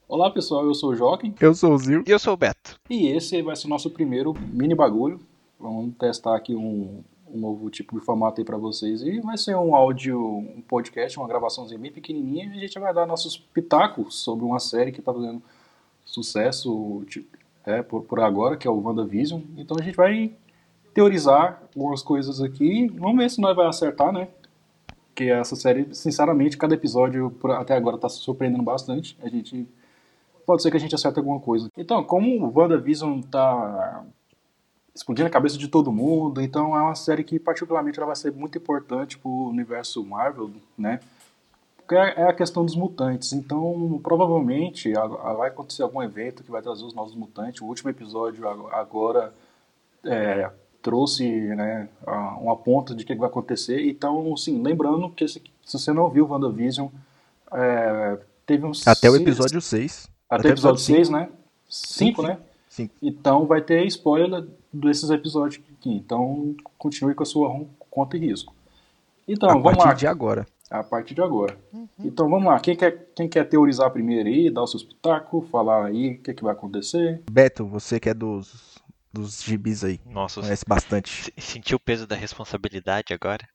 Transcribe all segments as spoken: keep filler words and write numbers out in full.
Olá pessoal, eu sou o Joaquim Eu sou o Zil. E eu sou o Beto. e esse vai ser o nosso primeiro mini bagulho. Vamos testar aqui um, um novo tipo de formato aí pra vocês e vai ser um áudio, um podcast, uma gravaçãozinha bem pequenininha e a gente vai dar nossos pitacos sobre uma série que tá fazendo sucesso tipo, é, por, por agora, que é o WandaVision. Então a gente vai teorizar algumas coisas aqui, vamos ver se nós vai acertar, né? Porque essa série, sinceramente, cada episódio por- até agora tá surpreendendo bastante. A gente pode ser que a gente acerte alguma coisa. Então, como o WandaVision tá explodindo a cabeça de todo mundo, então é uma série que particularmente ela vai ser muito importante pro universo Marvel, né? Porque é é a questão dos mutantes. Então, provavelmente a- a- vai acontecer algum evento que vai trazer os novos mutantes. O último episódio ag- agora é, trouxe, né, a- uma ponta de que vai acontecer. Então, sim, lembrando que esse- se você não viu WandaVision, é, teve uns Até o seis, episódio seis. até o Até o episódio episódio seis, cinco. né? Sim, Cinco, sim. né? Cinco. Então vai ter spoiler desses episódios aqui. Então continue com a sua conta e risco. A Então vamos partir lá, de agora. a partir de agora. Então vamos lá, quem quer, quem quer teorizar primeiro aí, dar o seu espetáculo, falar aí o que, que vai acontecer? Beto, você que é dos, dos gibis aí. Nossa, eu Conhece bastante. se- senti o peso da responsabilidade agora.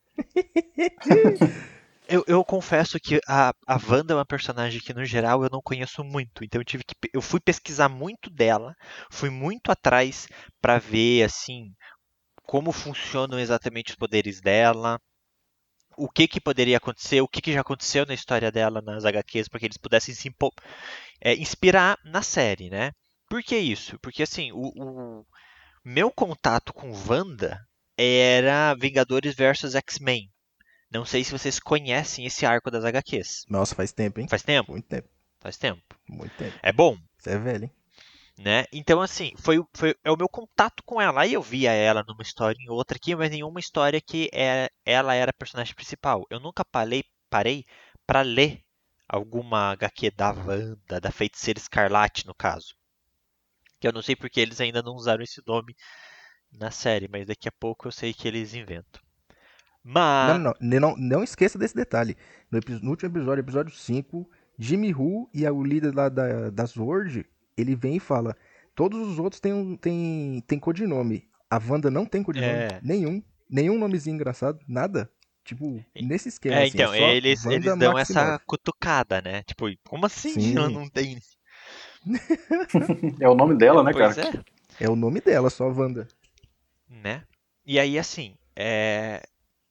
Eu, eu confesso que a, a Wanda é uma personagem que, no geral, eu não conheço muito. Então eu tive que. pe- Eu fui pesquisar muito dela, fui muito atrás pra ver, assim, como funcionam exatamente os poderes dela, o que que poderia acontecer, o que que já aconteceu na história dela nas H Qs, para que eles pudessem se impo- é, inspirar na série, né? Por que isso? Porque, assim, o, o meu contato com Wanda era Vingadores versus X-Men. Não sei se vocês conhecem esse arco das H Qs. Nossa, faz tempo, hein? Faz tempo? Muito tempo. Faz tempo. Muito tempo. É bom, Você é velho, hein? né? Então, assim, foi, o- foi é o meu contato com ela. Aí eu via ela numa história em outra aqui, mas nenhuma história que é, ela era a personagem principal. Eu nunca parei, parei para ler alguma H Q da Wanda, da Feiticeira Escarlate, no caso. Que eu não sei porque eles ainda não usaram esse nome na série, mas daqui a pouco eu sei que eles inventam. Não, Mas não, não, não, não esqueça desse detalhe. No, epi- no último episódio, episódio cinco, Jimmy Who e a- o líder lá da, da Sword, ele vem e fala: todos os outros têm, um- têm, têm codinome. A Wanda não tem codinome. é, Nenhum. Nenhum nomezinho engraçado. Nada. Tipo, nesse esquema, é, assim, é então, só eles, Wanda eles dão essa Maximoff. cutucada, né? Tipo, como assim ela Sim, não tem? É o nome É, dela, né, cara? pois é, é o nome dela, só Wanda. né? E aí, assim, é,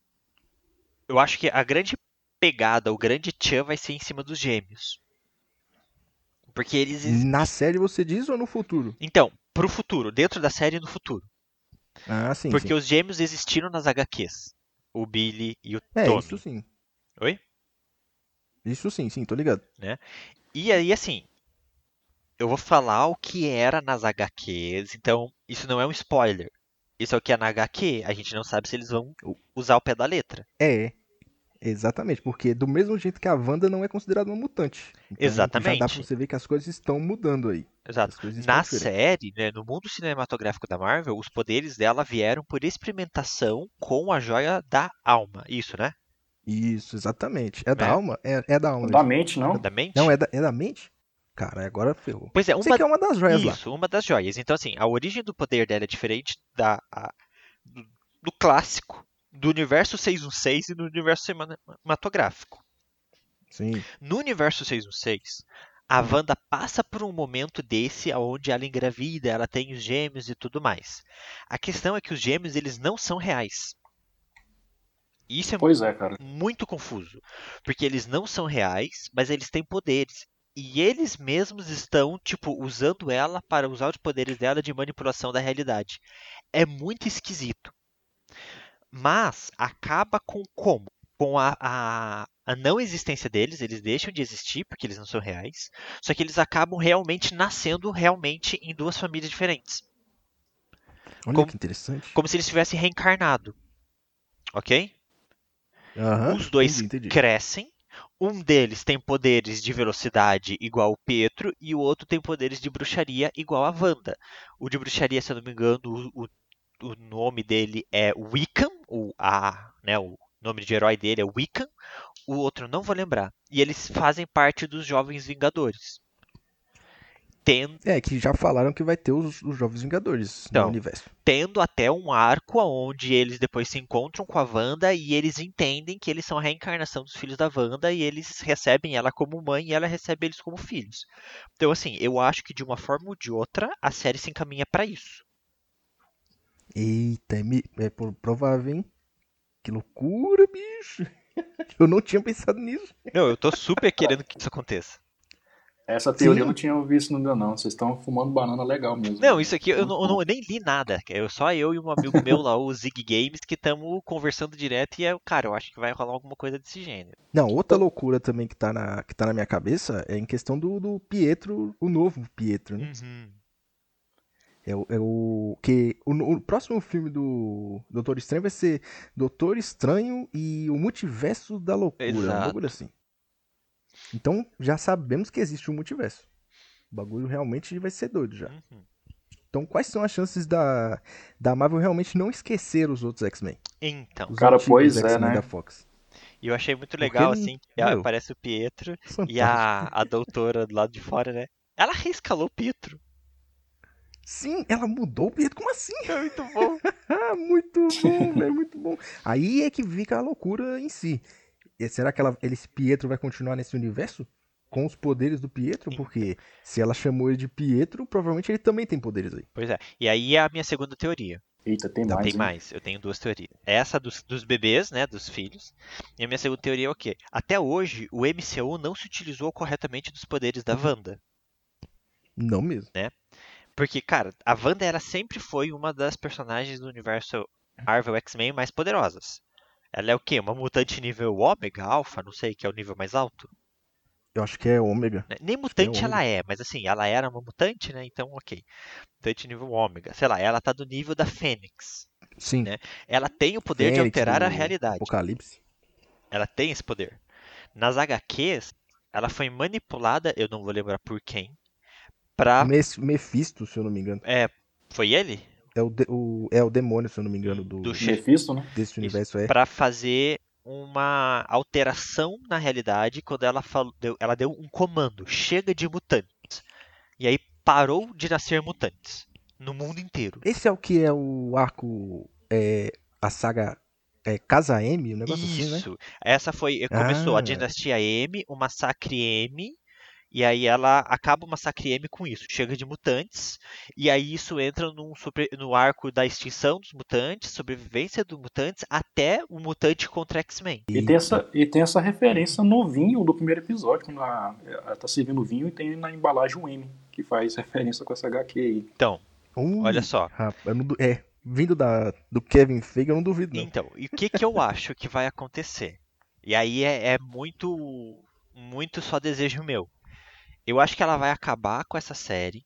eu acho que a grande pegada, o grande tchan vai ser em cima dos gêmeos. Porque eles. ex- Na série você diz ou no futuro? Então, pro futuro, dentro da série no futuro. Ah, sim, Porque sim. os gêmeos existiram nas H Qs. O Billy e o É, isso Tommy. sim. Oi? Isso sim, sim, tô ligado. Né? E aí, assim, eu vou falar o que era nas H Qs, então isso não é um spoiler. Isso é o que é na H Q, a gente não sabe se eles vão O- usar o pé da letra. É, exatamente, porque do mesmo jeito que a Wanda não é considerada uma mutante. Então já dá pra Exatamente. você ver que as coisas estão mudando aí. Que Exato. as coisas estão Na diferentes. série, né, no mundo cinematográfico da Marvel, os poderes dela vieram por experimentação com a joia da alma. Isso, né? Isso, exatamente. É da Né? alma? É, é da alma Da isso. mente, não? Da Não, mente? é da, é da mente? Cara, agora ferrou. Pois é, Sei uma que é uma das joias lá. isso, uma das joias. Então, assim, a origem do poder dela é diferente da a- do, do clássico, do universo seiscentos e dezesseis e do universo cinematográfico. Sim. No universo seiscentos e dezesseis, a Wanda passa por um momento desse onde ela engravida, ela tem os gêmeos e tudo mais. A questão é que os gêmeos eles não são reais. Isso é Pois é, cara. muito confuso, porque eles não são reais, mas eles têm poderes. E eles mesmos estão, tipo, usando ela para usar os poderes dela de manipulação da realidade. É muito esquisito. Mas acaba com como? Com a, a, a não existência deles, eles deixam de existir porque eles não são reais, só que eles acabam realmente nascendo realmente em duas famílias diferentes. Olha Como, que interessante. como se eles tivessem reencarnado, ok? Aham, Os dois entendi, entendi. crescem, um deles tem poderes de velocidade igual o Pietro e o outro tem poderes de bruxaria igual a Wanda. O de bruxaria, se eu não me engano, o, o nome dele é Wiccan, o, a, né, o nome de herói dele é Wiccan, o outro não vou lembrar. E eles fazem parte dos Jovens Vingadores. tendo, É, que já falaram que vai ter os, os Jovens Vingadores Então. no universo. tendo até um arco onde eles depois se encontram com a Wanda e eles entendem que eles são a reencarnação dos filhos da Wanda e eles recebem ela como mãe e ela recebe eles como filhos. Então, assim, eu acho que de uma forma ou de outra a série se encaminha pra isso. Eita, é, me- é pro- provável, hein? Que loucura, bicho. Eu não tinha pensado nisso. Não, eu tô super querendo que isso aconteça. Essa teoria Sim. eu não tinha visto ainda não. Vocês estão fumando banana legal mesmo. Não, isso aqui eu, Muito não, eu bom. não- eu nem li nada. Eu, só eu e um amigo meu lá, o Zig Games, que estamos conversando direto e, eu, cara, eu acho que vai rolar alguma coisa desse gênero. Não, outra loucura também que tá na, que tá na minha cabeça é em questão do, do Pietro, o novo Pietro, né? Uhum. É o, é o que o, o próximo filme do Doutor Estranho vai ser Doutor Estranho e o Multiverso da Loucura, um Exato. bagulho assim. Então já sabemos que existe um multiverso. O bagulho realmente vai ser doido já. Uhum. Então quais são as chances da, da Marvel realmente não esquecer os outros X-Men? Então, Os Cara, antigos pois é, X-Men né? da Fox. e eu achei muito Porque legal, ele- assim, que meu, aparece o Pietro e fantástico. a, a doutora do lado de fora, né? Ela reescalou o Pietro. Sim, ela mudou o Pietro, como assim? É muito bom. Ah, muito bom, velho, muito bom. Aí é que fica a loucura em si. E será que ela, ele, esse Pietro vai continuar nesse universo? Com os poderes do Pietro? Porque se ela chamou ele de Pietro, provavelmente ele também tem poderes aí. Pois é. E aí é a minha segunda teoria. Eita, tem Não, mais, Tem hein? mais, eu tenho duas teorias. Essa dos, dos bebês, né, dos filhos. E a minha segunda teoria é o quê? Até hoje, o M C U não se utilizou corretamente dos poderes da Wanda. Não mesmo. Porque, cara, a Wanda ela sempre foi uma das personagens do universo Marvel X-Men mais poderosas. Ela é o quê? Uma mutante nível Ômega, Alpha, não sei, que é o nível mais alto. Eu acho que é Ômega. Né? Nem que é mutante Ômega. ela é, mas assim, ela era uma mutante, né? Então, ok. Mutante nível Ômega. Sei lá, ela tá do nível da Fênix. Sim. Né? Ela tem o poder de Fênix alterar do a realidade. Apocalipse. Ela tem esse poder. Nas H Qs, ela foi manipulada, eu não vou lembrar por quem, pra... Mes- Mephisto, se eu não me engano. É, foi ele? É o, de- o- é o demônio, se eu não me engano, do, Do chefe. Mephisto, né? desse universo. É. Para fazer uma alteração na realidade quando ela, falou, deu, ela deu um comando: chega de mutantes. E aí parou de nascer mutantes no mundo inteiro. Esse é o que é o arco, é, a saga é, Casa M, um negócio assim, né? Isso. Essa foi. Começou a Ah. dinastia M, o massacre M. E aí ela acaba o massacre M com isso, chega de mutantes, e aí isso entra num super- no arco da extinção dos mutantes, sobrevivência dos mutantes, até o mutante contra X-Men. E tem, essa, e tem essa referência no vinho do primeiro episódio, quando ela, ela tá servindo vinho e tem na embalagem um M, que faz referência com essa H Q aí. Então, Ui, olha só. rapaz, eu não du- é, vindo da, do Kevin Feige, eu não duvido, não. Então, e o que, que eu acho que vai acontecer? E aí é, é muito, muito só desejo meu. Eu acho que ela vai acabar com essa série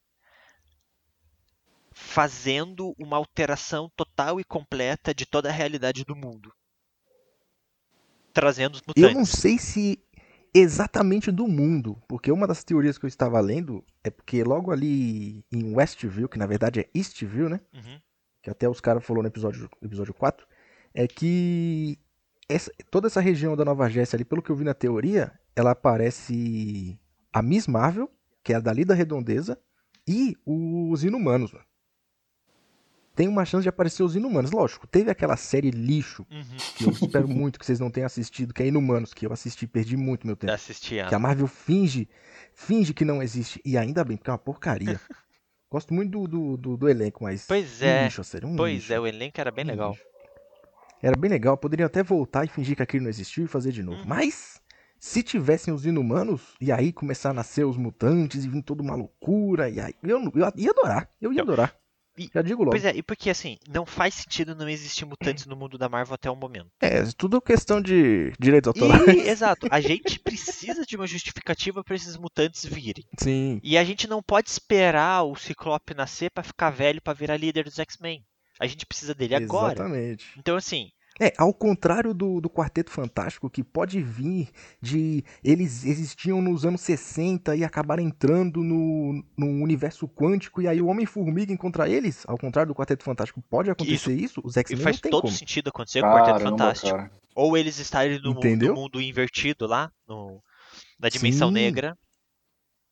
fazendo uma alteração total e completa de toda a realidade do mundo. Trazendo os mutantes. Eu não sei se exatamente do mundo, porque uma das teorias que eu estava lendo é porque logo ali em Westview, que na verdade é Eastview, né? Uhum. Que até os caras falaram no episódio, episódio quatro, é que essa- toda essa região da Nova Jersey ali, pelo que eu vi na teoria, ela aparece a Miss Marvel, que é a dali da Redondeza, e os Inumanos, mano. Tem uma chance de aparecer os Inumanos. Lógico, teve aquela série lixo, Uhum. que eu espero muito que vocês não tenham assistido, que é Inumanos, que eu assisti, perdi muito meu tempo. Assisti a... Que a Marvel finge, finge que não existe, e ainda bem, porque é uma porcaria. Gosto muito do, do, do, do elenco, mas Pois um é, lixo, a série, um Pois lixo. é, o elenco era bem Um legal. lixo. Era bem legal, poderiam até voltar e fingir que aquilo não existiu e fazer de novo. Uhum. Mas, se tivessem os Inumanos, e aí começar a nascer os mutantes e vir toda uma loucura, e aí, eu, eu ia adorar, eu ia Então, adorar. e- Já digo logo. Pois é, e porque assim, não faz sentido não existir mutantes no mundo da Marvel até o momento. É, tudo questão de direitos autorais. E, exato, a gente precisa de uma justificativa para esses mutantes virem. Sim, E a gente não pode esperar o Ciclope nascer para ficar velho para virar líder dos X-Men. A gente precisa dele agora. exatamente. Então assim, É, ao contrário do, do Quarteto Fantástico, que pode vir de... Eles existiam nos anos sessenta e acabaram entrando no, no universo quântico, e aí o Homem-Formiga encontra eles. Ao contrário do Quarteto Fantástico, pode acontecer isso? Os e X-Men não faz tem todo como. sentido acontecer com o Quarteto Caramba, Fantástico. cara. Ou eles estarem no mundo, Entendeu? no mundo invertido lá, no, na dimensão Sim. negra.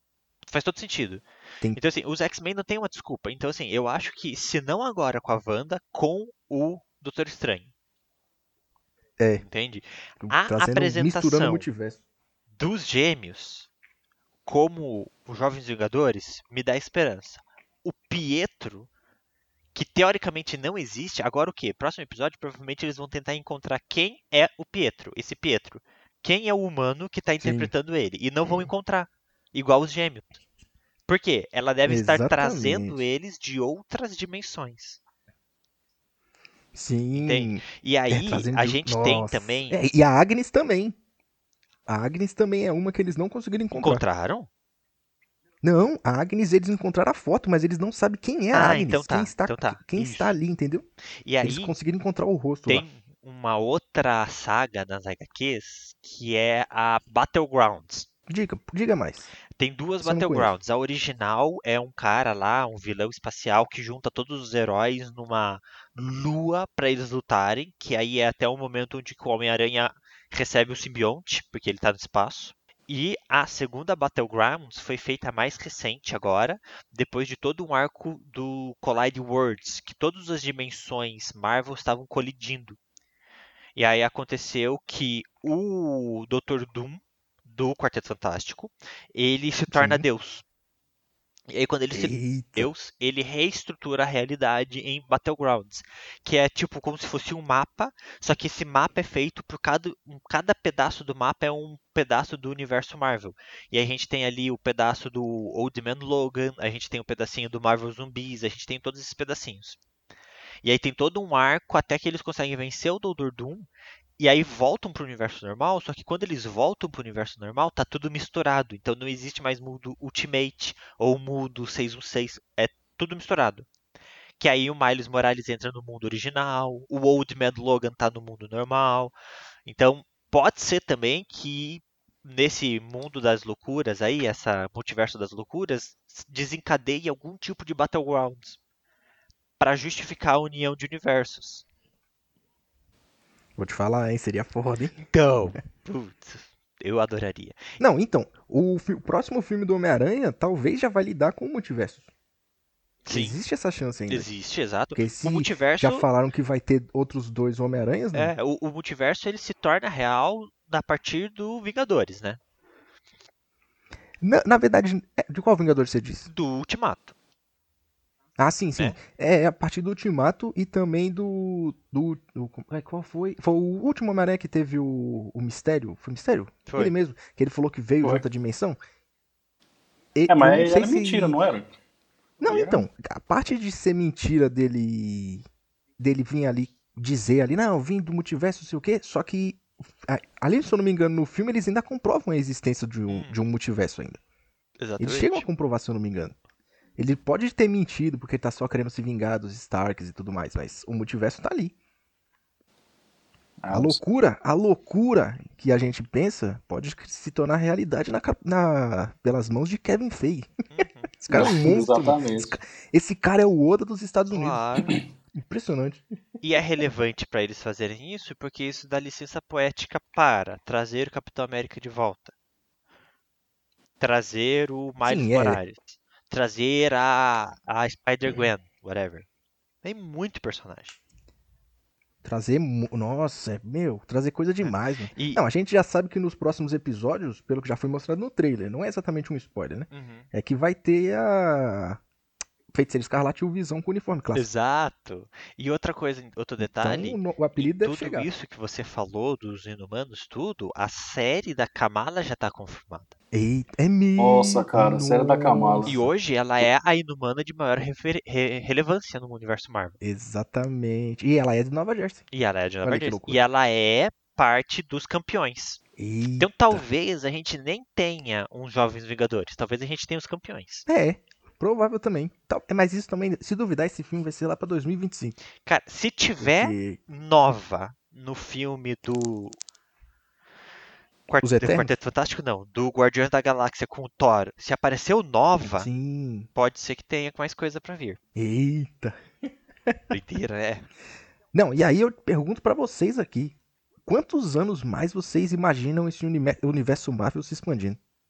faz todo sentido. Tem- Então, assim, os X-Men não tem uma desculpa. Então, assim, eu acho que, se não agora com a Wanda, com o Doutor Estranho. É, Entende? A trazendo, misturando o apresentação multiverso. dos gêmeos como os Jovens Vingadores me dá esperança. O Pietro, que teoricamente não existe, agora o quê? Próximo episódio, provavelmente eles vão tentar encontrar quem é o Pietro, esse Pietro. Quem é o humano que está interpretando ele. E não vão encontrar. Igual os gêmeos. Por quê? Ela deve estar Exatamente. trazendo eles de outras dimensões. Sim. Entende? E É, aí, trazendo a de- gente tem Nossa. também... É, e a Agnes também. A Agnes também é uma que eles não conseguiram encontrar. Encontraram? Não, a Agnes eles encontraram a foto, mas eles não sabem quem é a Ah, Agnes. então tá, Quem está, então tá, quem isso. está ali, entendeu? E Eles aí, conseguiram encontrar o rosto lá. tem uma outra saga nas H Qs, que é a Battlegrounds. Diga, diga mais. Tem duas Essa eu não Battlegrounds. A original é um cara lá, um vilão espacial, que junta todos os heróis numa lua pra eles lutarem, que aí é até o momento onde o Homem-Aranha recebe o simbionte, porque ele tá no espaço. E a segunda Battlegrounds foi feita mais recente agora, depois de todo um arco do Collide Worlds, que todas as dimensões Marvel estavam colidindo. E aí aconteceu que o doutor Doom, do Quarteto Fantástico, ele se torna Sim. Deus. E aí quando ele se Eita. Deus, ele reestrutura a realidade em Battlegrounds, que é tipo como se fosse um mapa, só que esse mapa é feito por cada, um- cada pedaço do mapa é um pedaço do universo Marvel. E aí a gente tem ali o pedaço do Old Man Logan, a gente tem o pedacinho do Marvel Zumbis, a gente tem todos esses pedacinhos. E aí tem todo um arco até que eles conseguem vencer o doutor Doom. E aí voltam pro universo normal, só que quando eles voltam pro universo normal, tá tudo misturado. Então não existe mais mundo Ultimate ou mundo seiscentos e dezesseis. É tudo misturado. Que aí o Miles Morales entra no mundo original, o Old Man Logan tá no mundo normal. Então pode ser também que nesse mundo das loucuras aí, essa multiverso das loucuras, desencadeie algum tipo de Battlegrounds para justificar a união de universos. Vou te falar, hein? Seria foda, hein? Então, putz, eu adoraria. Não, então, o, fi- o próximo filme do Homem-Aranha talvez já vai lidar com o multiverso. Sim, Existe essa chance ainda. existe, exato. Porque se O multiverso, já falaram que vai ter outros dois Homem-Aranhas, né? é, o, o multiverso ele se torna real a partir do Vingadores, né? Na, na verdade, é, de qual Vingador você disse? Do Ultimato. Ah, sim, sim. É. É, a partir do Ultimato e também do. do, do é, qual foi? Foi o último Homem-Aranha que teve o, o Mistério? Foi Mistério? Foi. Ele mesmo, que ele falou que veio de Foi. outra dimensão. E- É, eu mas não sei era se- mentira, não era? Não, Ele era- então, a parte de ser mentira dele dele vir ali dizer ali, não, eu vim do multiverso, não sei o quê, só que a- ali, se eu não me engano, no filme eles ainda comprovam a existência de um, Hum. de um multiverso ainda. Eles Exatamente. chegam a comprovar, se eu não me engano. Ele pode ter mentido porque ele tá só querendo se vingar dos Starks e tudo mais, mas o multiverso tá ali. Ah, A loucura, a loucura que a gente pensa pode se tornar realidade na, cap- na- pelas mãos de Kevin Feige. Uhum. Esse cara é um monstro. mano. Exatamente. Esse, ca- esse cara é o Oda dos Estados Unidos. Claro. Impressionante. E é relevante para eles fazerem isso porque isso dá licença poética para trazer o Capitão América de volta, trazer o Miles Sim, é. Morales, trazer a, a Spider-Gwen, whatever. Tem muito personagem. Trazer. mu- Nossa, é- meu, trazer coisa demais, mano. E, Não, a gente já sabe que nos próximos episódios, pelo que já foi mostrado no trailer, não é exatamente um spoiler, né? Uhum. É que vai ter a. Feiticeiro Escarlate e o Visão com o uniforme clássico. Exato. E outra coisa, outro detalhe, Então, no- o em apelido deve tudo chegar. isso que você falou dos Inumanos, tudo, a série da Kamala já está confirmada. Eita, é mesmo. Nossa, cara, série da Kamala. E hoje ela é a Inumana de maior refer- re- relevância no universo Marvel. Exatamente. E ela é de Nova Jersey. E ela é de Nova Olha que Jersey. loucura. E ela é parte dos campeões. Eita. Então talvez a gente nem tenha uns Jovens Vingadores. Talvez a gente tenha os campeões. É, provável também. Tal- é, Mas isso também, se duvidar, esse filme vai ser lá pra dois mil e vinte e cinco. Cara, se tiver Porque Nova no filme do Quart- Os do Eternos? Quarteto Fantástico, não. Do Guardiões da Galáxia com o Thor. Se apareceu Nova, Sim. pode ser que tenha mais coisa pra vir. Eita. Doideira, é. Não, e aí eu pergunto pra vocês aqui. Quantos anos mais vocês imaginam esse unime- universo Marvel se expandindo?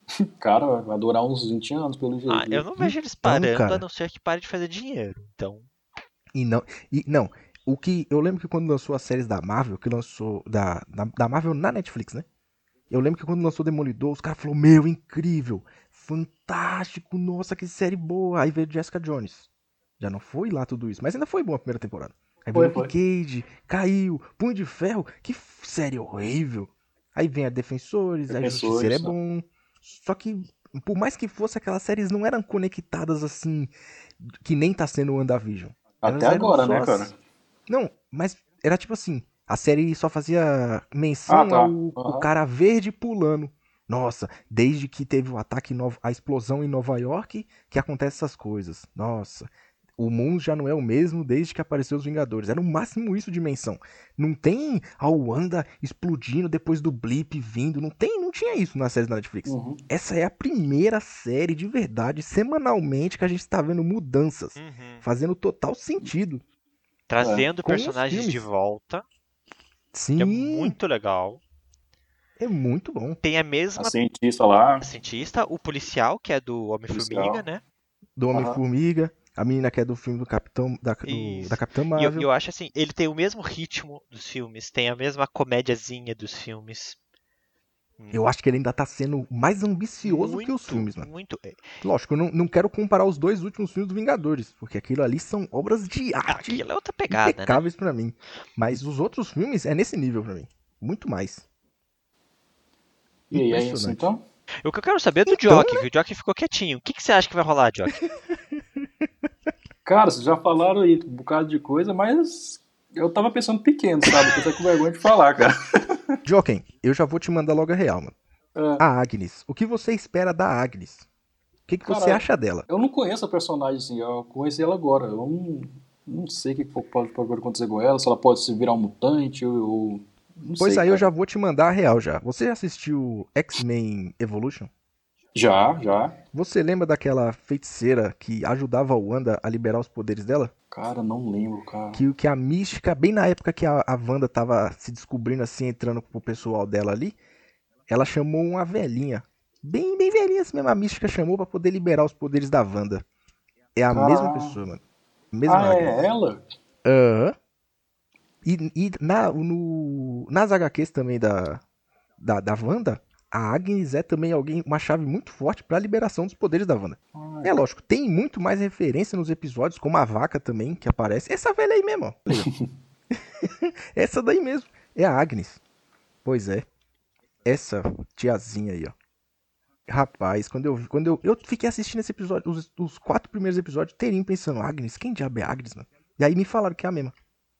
Cara, vai durar uns vinte anos pelo jeito. Ah, eu viu? não vejo eles Então, parando, a cara, não ser que pare de fazer dinheiro. Então, e não, e não, o que eu lembro que quando lançou as séries da Marvel, que lançou da, da, da Marvel na Netflix, né? Eu lembro que quando lançou Demolidor, os caras falaram, meu, incrível, fantástico, nossa, que série boa. Aí veio Jessica Jones. Já não foi lá tudo isso, mas ainda foi boa a primeira temporada. Aí veio Foi, Luke foi. Cage, caiu, Punho de Ferro, que f- série horrível. Aí vem a Defensores, aí Justiceiro é Defensores, né? bom. Só que, por mais que fosse, aquelas séries não eram conectadas assim, que nem tá sendo o WandaVision. Até Elas eram agora, só né, cara? as... Não, mas era tipo assim, a série só fazia Ah, menção ao tá. o Aham. cara verde pulando. Nossa, desde que teve o ataque, em Nova- a explosão em Nova York, que acontece essas coisas. Nossa, o mundo já não é o mesmo desde que apareceu os Vingadores. Era no máximo isso de menção. Não tem a Wanda explodindo depois do blip vindo. Não tem, não tinha isso na série da Netflix. Uhum. Essa é a primeira série de verdade, semanalmente, que a gente está vendo mudanças. uhum. Fazendo total sentido É. Trazendo com os personagens de filmes. volta, que é Sim, muito legal. é muito bom. Tem a A mesma cientista lá, cientista, o policial, que é do Homem-Formiga, policial. né? Do Aham. Homem-Formiga, a menina que é do filme do Capitão, da, do- da Isso. Capitã E eu, Marvel. eu acho assim, ele tem o mesmo ritmo dos filmes, tem a mesma comédiazinha dos filmes. Hum, Eu acho que ele ainda tá sendo mais ambicioso que os Muito, filmes, mano. muito. é, Lógico, eu não, não quero comparar os dois últimos filmes do Vingadores, porque aquilo ali são obras de arte Aquilo é outra pegada, né? impecáveis pra mim. Mas os outros filmes é nesse nível pra mim. Muito mais. E aí, é isso Impressionante. então? O que eu quero saber é do Então, Jock, que o Jock ficou quietinho. O que, que você acha que vai rolar, Jock? Cara, vocês já falaram aí um bocado de coisa, mas eu tava pensando pequeno, sabe? Eu tô com vergonha de falar, cara. Joken, eu já vou te mandar logo a real, mano. É, A Agnes. O que você espera da Agnes? O que, que você cara, acha dela? eu não conheço a personagem assim, eu conheci ela agora. Eu não, não sei o que pode, pode acontecer com ela, se ela pode se virar um mutante ou. ou- Não Pois sei, aí eu já cara. vou te mandar a real já. Você já assistiu X-Men Evolution? Já, já. Você lembra daquela feiticeira que ajudava a Wanda a liberar os poderes dela? Cara, não lembro, cara. Que, que a mística, bem na época que a, a Wanda tava se descobrindo assim, entrando pro pessoal dela ali, ela chamou uma velhinha. Bem, bem velhinha assim mesmo, a mística chamou pra poder liberar os poderes da Wanda. É a mesma Cara. pessoa, mano. Mesma Ah, Agnes. é ela? Aham. E, e na, no, nas H Qs também da, da, da Wanda, a Agnes é também alguém, uma chave muito forte pra liberação dos poderes da Wanda. Ah, É lógico, tem muito mais referência nos episódios, como a vaca também, que aparece. Essa velha aí mesmo, ó. Olha aí, ó. Essa daí mesmo. É a Agnes. Pois é. Essa tiazinha aí, ó. Rapaz, quando eu vi- quando eu, eu fiquei assistindo esse episódio, os, os quatro primeiros episódios, teriam pensando, Agnes, quem diabo é Agnes, mano? E aí me falaram que é a mesma.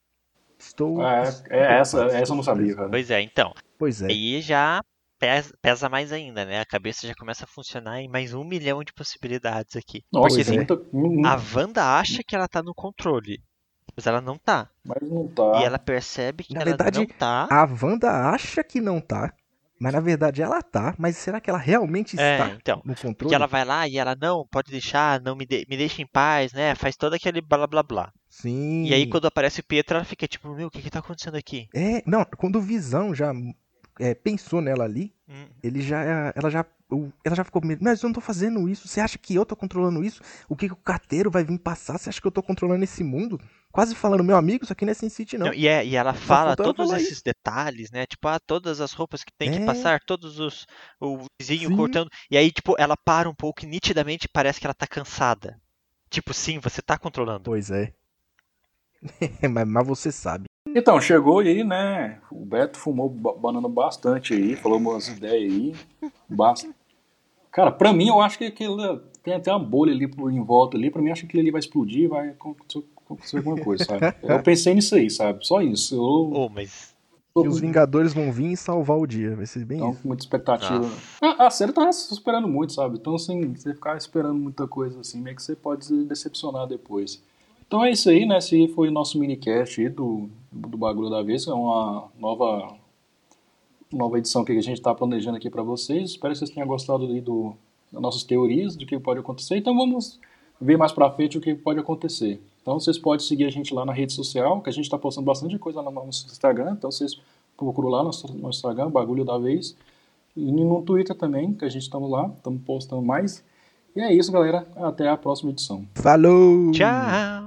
Estou é, é essa, estupefado, essa estou eu não sabia, surpreso. cara. Pois é, então. Pois é. Aí já pesa, pesa mais ainda, né? A cabeça já começa a funcionar em mais um milhão de possibilidades aqui. Nossa, Porque Pois tem assim, é. muita. mu- a mu- Wanda acha que ela tá no controle, mas ela não tá. Mas não E tá. ela percebe que Na ela não verdade, tá. a Wanda acha que não tá, mas na verdade ela tá. Mas será que ela realmente É, está então. no Porque ela controle? vai lá e ela, não, pode deixar, não me, de- me deixa em paz, né? Faz todo aquele blá blá blá. E aí Sim. quando aparece o Pietro, ela fica tipo, meu, o que que tá acontecendo aqui? É, não, quando o Visão já é, pensou nela ali, Hum, ele já, ela já, o- ela já ficou com medo. Mas eu não tô fazendo isso. Você acha que eu tô controlando isso? O que, que o carteiro vai vir passar? Você acha que eu tô controlando esse mundo? Quase falando, meu amigo, isso aqui não é Sin City, Não, não. e, é- e ela Só fala faltou ela todos falar esses isso. detalhes, né? Tipo, ah, todas as roupas que tem que É, passar, todos os. O vizinho sim. cortando. E aí, tipo, ela para um pouco e nitidamente parece que ela tá cansada. Tipo, sim, você tá controlando. Pois é. mas, mas você sabe. Então, chegou aí, né? O Beto fumou ba- banana bastante aí, falou umas ideias aí. Basta. Cara, pra mim, eu acho que aquilo tem até uma bolha ali por, em volta ali. Pra mim, acho que aquilo ali vai explodir, vai acontecer, acontecer alguma coisa, sabe? Eu pensei nisso aí, sabe? Só isso. Eu Oh, mas. tô Que os com, Vingadores vão vir e salvar o dia. Vai ser bem então, isso. com muita expectativa. Nossa. A, a série tá esperando muito, sabe? Então, assim, você ficar esperando muita coisa assim, meio que você pode se decepcionar depois. Então é isso aí, né? Esse foi o nosso minicast aí do, do Bagulho da Vez. É uma nova, nova edição que a gente está planejando aqui para vocês. Espero que vocês tenham gostado aí do, das nossas teorias, do que pode acontecer. Então vamos ver mais pra frente o que pode acontecer. Então vocês podem seguir a gente lá na rede social, que a gente está postando bastante coisa lá no nosso Instagram. Então vocês procuram lá no nosso Instagram, Bagulho da Vez. E no Twitter também, que a gente estamos lá, estamos postando mais. E é isso, galera. Até a próxima edição. Falou! Tchau!